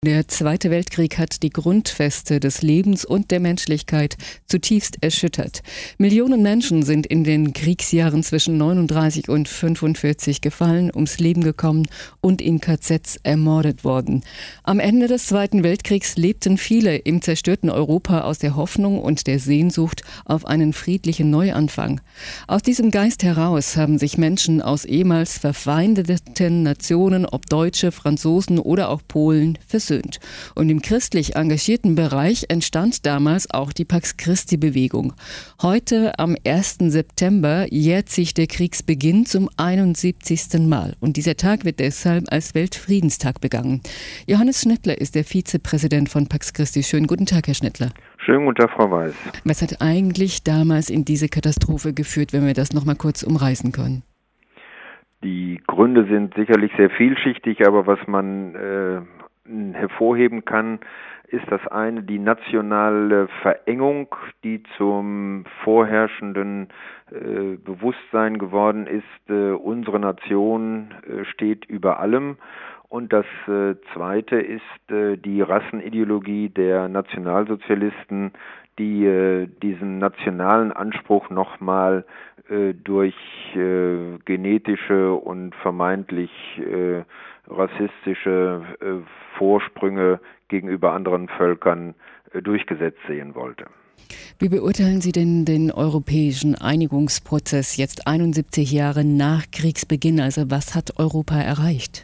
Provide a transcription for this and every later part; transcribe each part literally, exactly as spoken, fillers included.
Der Zweite Weltkrieg hat die Grundfeste des Lebens und der Menschlichkeit zutiefst erschüttert. Millionen Menschen sind in den Kriegsjahren zwischen neununddreißig und fünfundvierzig gefallen, ums Leben gekommen und in K Zs ermordet worden. Am Ende des Zweiten Weltkriegs lebten viele im zerstörten Europa aus der Hoffnung und der Sehnsucht auf einen friedlichen Neuanfang. Aus diesem Geist heraus haben sich Menschen aus ehemals verfeindeten Nationen, ob Deutsche, Franzosen oder auch Polen, versöhnt. Und im christlich engagierten Bereich entstand damals auch die Pax Christi-Bewegung. Heute, am ersten September, jährt sich der Kriegsbeginn zum einundsiebzigsten Mal. Und dieser Tag wird deshalb als Weltfriedenstag begangen. Johannes Schnittler ist der Vizepräsident von Pax Christi. Schönen guten Tag, Herr Schnittler. Schönen guten Tag, Frau Weiß. Was hat eigentlich damals in diese Katastrophe geführt, wenn wir das noch mal kurz umreißen können? Die Gründe sind sicherlich sehr vielschichtig, aber was man äh, hervorheben kann, ist das eine, die nationale Verengung, die zum vorherrschenden äh, Bewusstsein geworden ist. Äh, unsere Nation äh, steht über allem. Und das äh, zweite ist äh, die Rassenideologie der Nationalsozialisten, die äh, diesen nationalen Anspruch nochmal äh, durch äh, genetische und vermeintlich äh, rassistische äh, Vorsprünge gegenüber anderen Völkern äh, durchgesetzt sehen wollte. Wie beurteilen Sie denn den europäischen Einigungsprozess jetzt einundsiebzig Jahre nach Kriegsbeginn? Also was hat Europa erreicht?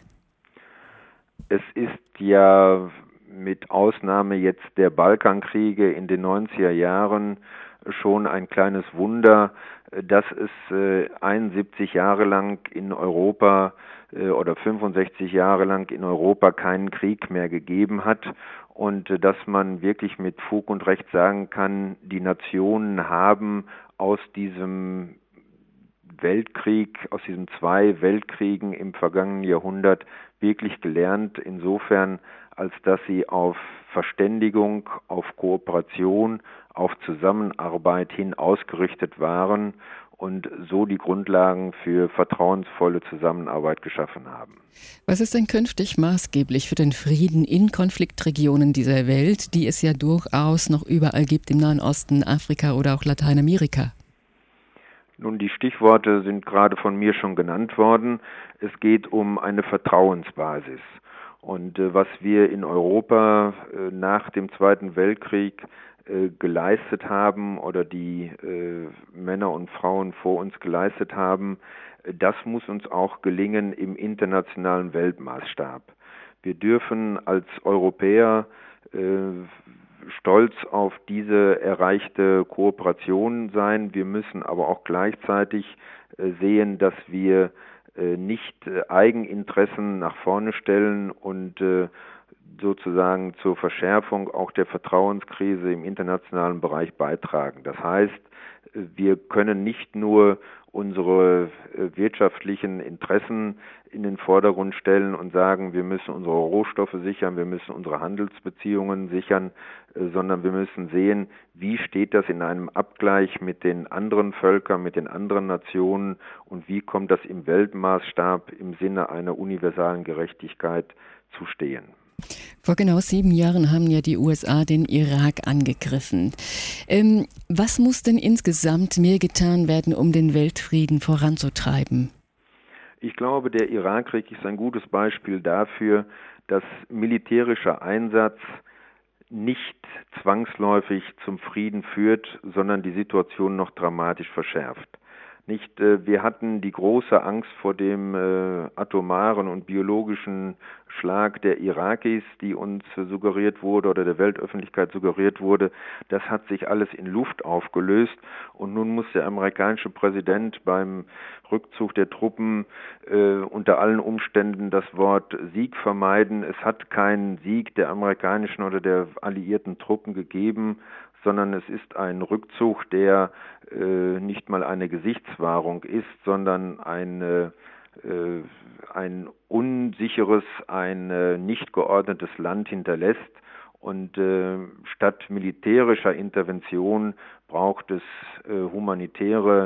Es ist ja mit Ausnahme jetzt der Balkankriege in den neunziger Jahren schon ein kleines Wunder, dass es äh, einundsiebzig Jahre lang in Europa äh, oder fünfundsechzig Jahre lang in Europa keinen Krieg mehr gegeben hat und äh, dass man wirklich mit Fug und Recht sagen kann, die Nationen haben aus diesem Weltkrieg, aus diesen zwei Weltkriegen im vergangenen Jahrhundert wirklich gelernt, insofern, als dass sie auf Verständigung, auf Kooperation, auf Zusammenarbeit hin ausgerichtet waren und so die Grundlagen für vertrauensvolle Zusammenarbeit geschaffen haben. Was ist denn künftig maßgeblich für den Frieden in Konfliktregionen dieser Welt, die es ja durchaus noch überall gibt, im Nahen Osten, Afrika oder auch Lateinamerika? Nun, die Stichworte sind gerade von mir schon genannt worden. Es geht um eine Vertrauensbasis. Und äh, was wir in Europa äh, nach dem Zweiten Weltkrieg äh, geleistet haben oder die äh, Männer und Frauen vor uns geleistet haben, äh, das muss uns auch gelingen im internationalen Weltmaßstab. Wir dürfen als Europäer äh, stolz auf diese erreichte Kooperation sein. Wir müssen aber auch gleichzeitig äh, sehen, dass wir äh, nicht äh, Eigeninteressen nach vorne stellen und äh, sozusagen zur Verschärfung auch der Vertrauenskrise im internationalen Bereich beitragen. Das heißt, äh, wir können nicht nur unsere äh, wirtschaftlichen Interessen in den Vordergrund stellen und sagen, wir müssen unsere Rohstoffe sichern, wir müssen unsere Handelsbeziehungen sichern, äh, sondern wir müssen sehen, wie steht das in einem Abgleich mit den anderen Völkern, mit den anderen Nationen und wie kommt das im Weltmaßstab im Sinne einer universalen Gerechtigkeit zu stehen. Vor genau sieben Jahren haben ja die U S A den Irak angegriffen. Ähm, was muss denn insgesamt mehr getan werden, um den Weltfrieden voranzutreiben? Ich glaube, der Irakkrieg ist ein gutes Beispiel dafür, dass militärischer Einsatz nicht zwangsläufig zum Frieden führt, sondern die Situation noch dramatisch verschärft. Nicht, äh, wir hatten die große Angst vor dem äh, atomaren und biologischen Schlag der Irakis, die uns äh, suggeriert wurde oder der Weltöffentlichkeit suggeriert wurde. Das hat sich alles in Luft aufgelöst und nun muss der amerikanische Präsident beim Rückzug der Truppen äh, unter allen Umständen das Wort Sieg vermeiden. Es hat keinen Sieg der amerikanischen oder der alliierten Truppen gegeben, sondern es ist ein Rückzug, der äh, nicht mal eine Gesichtswahrung ist, sondern ein, äh, ein unsicheres, ein äh, nicht geordnetes Land hinterlässt. Und äh, statt militärischer Intervention braucht es äh, humanitäre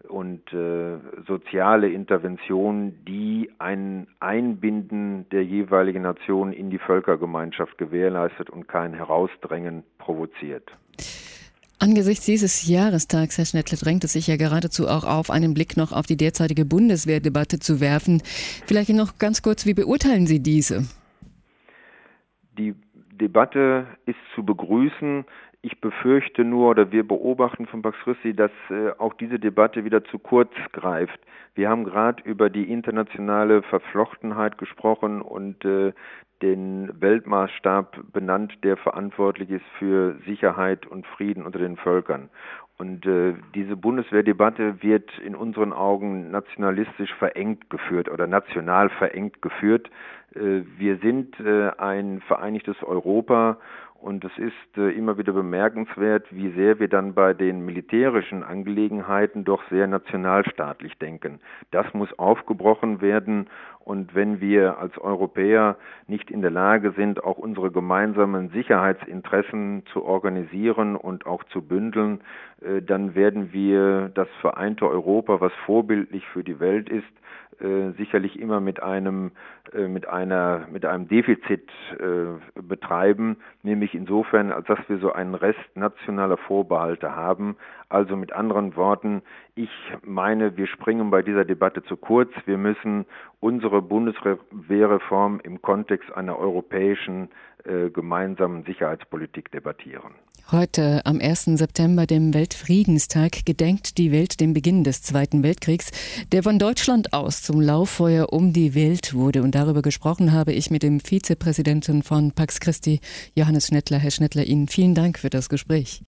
und äh, soziale Intervention, die ein Einbinden der jeweiligen Nation in die Völkergemeinschaft gewährleistet und kein Herausdrängen provoziert. Angesichts dieses Jahrestags, Herr Schnettler, drängt es sich ja geradezu auch auf, einen Blick noch auf die derzeitige Bundeswehrdebatte zu werfen. Vielleicht noch ganz kurz, wie beurteilen Sie diese? Die Debatte ist zu begrüßen. Ich befürchte nur, oder wir beobachten von Pax Christi, dass äh, auch diese Debatte wieder zu kurz greift. Wir haben gerade über die internationale Verflochtenheit gesprochen und äh, den Weltmaßstab benannt, der verantwortlich ist für Sicherheit und Frieden unter den Völkern. Und äh, diese Bundeswehrdebatte wird in unseren Augen nationalistisch verengt geführt oder national verengt geführt. Äh, wir sind äh, ein vereinigtes Europa. Und es ist äh, immer wieder bemerkenswert, wie sehr wir dann bei den militärischen Angelegenheiten doch sehr nationalstaatlich denken. Das muss aufgebrochen werden. Und wenn wir als Europäer nicht in der Lage sind, auch unsere gemeinsamen Sicherheitsinteressen zu organisieren und auch zu bündeln, äh, dann werden wir das vereinte Europa, was vorbildlich für die Welt ist, äh, sicherlich immer mit einem äh, mit einer mit einem Defizit äh, betreiben, nämlich insofern, als dass wir so einen Rest nationaler Vorbehalte haben. Also mit anderen Worten, ich meine, wir springen bei dieser Debatte zu kurz. Wir müssen unsere Bundeswehrreform im Kontext einer europäischen äh, gemeinsamen Sicherheitspolitik debattieren. Heute, am ersten September, dem Weltfriedenstag, gedenkt die Welt dem Beginn des Zweiten Weltkriegs, der von Deutschland aus zum Lauffeuer um die Welt wurde. Und darüber gesprochen habe ich mit dem Vizepräsidenten von Pax Christi, Johannes Schnettler. Herr Schnettler, Ihnen vielen Dank für das Gespräch.